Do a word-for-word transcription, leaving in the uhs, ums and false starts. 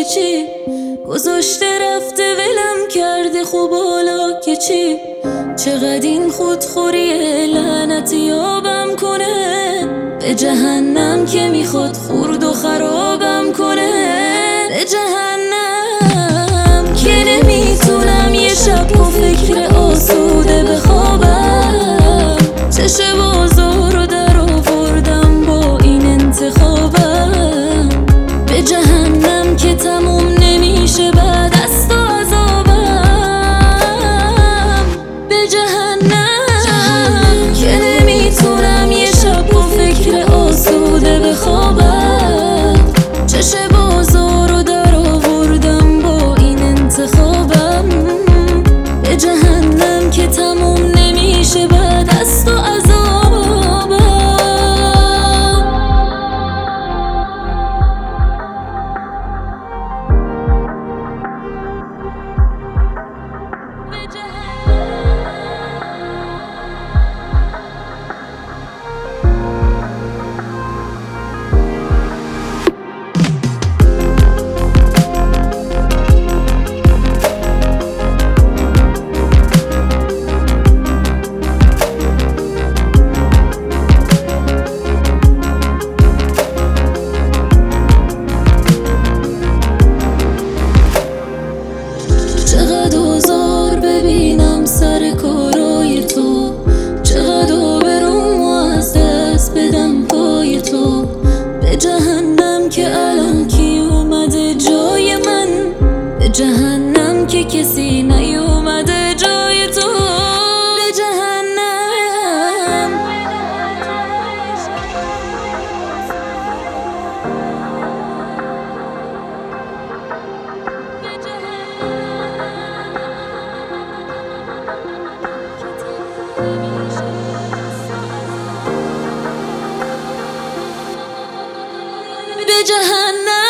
که چی گذاشته رفته ولم کرده، خب حالا که چی؟ چقدر این خودخوریه لعنتی یابم کنه، به جهنم که میخواد خورد و خرابم کنه، به جهنم که نمیتونم یه شب با فکر آسوده بخوابم. چش بازار رو در آوردم با این انتخابم، به جهنم که تموم نمیشه بعد از تو عذابم، به جهنم که نمیتونم یه شب با فکر آسوده بخوابم. چش بازار رو در آوردم با این انتخابم، به جهنم که تموم نمیشه بعد از تو عذابم. چقدر آزار ببینم سر کارای تو، چقدر آبروم از دست بدم پای تو، به جهنم که الان کی اومده جای من، به جهنم که کسی نیومده جای تو، به جهنم. به جهنم.